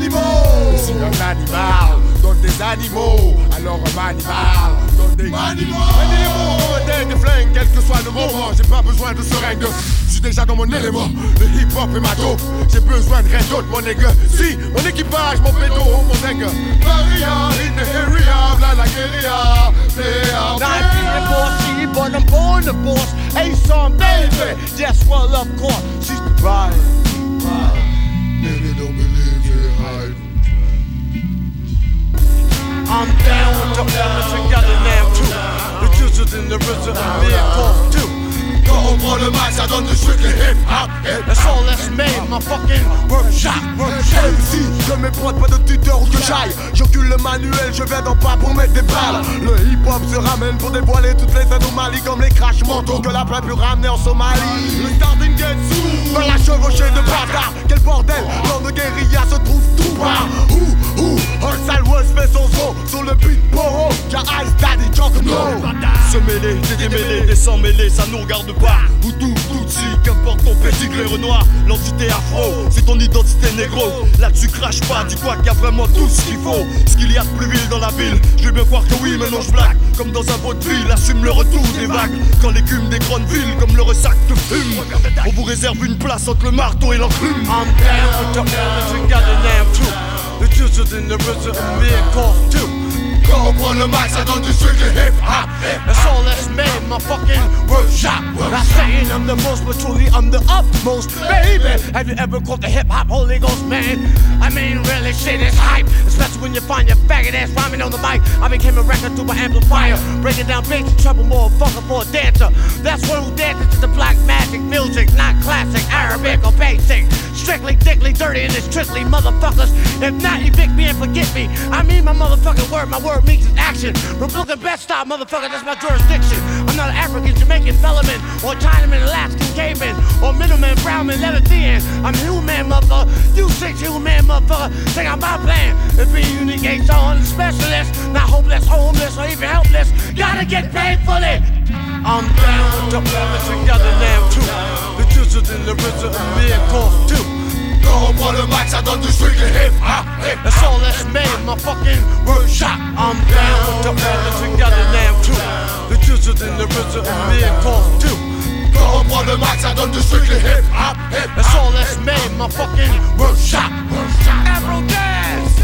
animaux. Si un animal donne des animaux, alors un animal donne des animaux. Des flingues, quel que soit le moment. J'ai pas besoin de seringue. Je suis déjà dans mon élément. Le hip-hop est ma dope. J'ai besoin de rien d'autre, mon nègre. Si, mon équipage, mon pédo, mon nègre. Maria, in the area, bla la guérilla. Not being bossy, but I'm born the boss. A-Song, baby, just well, of course. She's right. Nigga don't believe it, hype. I'm down with the elements together now too. The juices in the rhythm and me cause too. Quand on prend le mic, ça donne du strictly hip-hop. That's all that's made, my fucking workshop. MC, je m'éproite pas de tuteur où que j'aille. J'occupe le manuel, je viens d'en bas pour mettre des balles. Le hip-hop se ramène pour dévoiler toutes les anomalies, comme les crash mentaux que la plaie pu ramener en Somalie. Le starting gets sous, par la chevauchée de bâtard. Quel bordel, l'an de guérilla se trouve tout bas. Hustle West fait son son sur le beat Boro. Car Ice Daddy Junk No. Se mêler, des démêlés, des sans mêlés, ça nous regarde pas. Ou tout, si, qu'importe ton pédigré Renoir. L'entité afro, c'est ton identité négro. Là-dessus crache pas, dis-toi qu'il y a vraiment tout ce qu'il faut. Ce qu'il y a de plus vil dans la ville, je vais bien croire que oui, mais non je blague. Comme dans un vaudeville, assume le retour des vagues. Quand l'écume des grandes villes, comme le ressac te fume. On vous réserve une place entre le marteau et l'enclume. I'm down with the elements together now too. The juices in the rhythm and me cause too. Quand on prend le mic, ça donne du strictly hip-hop. That's all that's made, my fucking workshop. Not saying I'm the most, but truly I'm the utmost. Baby, have you ever caught the hip-hop Holy Ghost, man? I mean, really, shit is hype. Especially when you find your faggot ass rhyming on the mic. I became a record through my amplifier. Breaking down bass and treble more fucker for a dancer. That's one who dances to the black magic music. Not classic, Arabic or basic. Strictly, dickly, dirty, and it's strictly motherfuckers. If not, evict me and forget me. I mean my motherfucking word, my word means it's action. From Brooklyn best style, motherfucker, that's my jurisdiction. I'm not an African, Jamaican, Bellman, or Chinaman, Alaskan, caveman, or middleman, brownman, Levantine. I'm human, motherfucker. You 6 human, motherfucker. Think I'm my plan. To be unique, A-Song specialist. Not hopeless, homeless, or even helpless. Gotta get paid for it. I'm down with the elements together now too. The juices in the rhythm and me cause too. Quand on prend le mic, ça donne du strictly hip-hop. That's all that's made, my fucking workshop. I'm down with the elements together now too. The juices in the rhythm and me cause too. Quand on prend le mic, ça donne du strictly hip-hop. That's all that's made, my fucking workshop. Afro dance.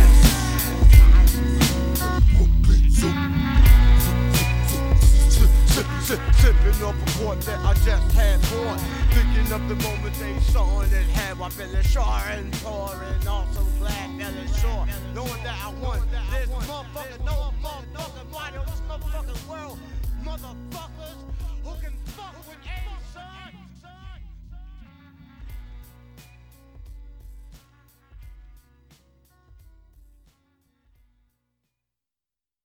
Sipping up a quart that I just had bought. Thinking of the moment they saw it and had my belly sure and poor and also glad that it's sure. Knowing that I won this motherfucker, no motherfucking body on this motherfucking world. Motherfuckers.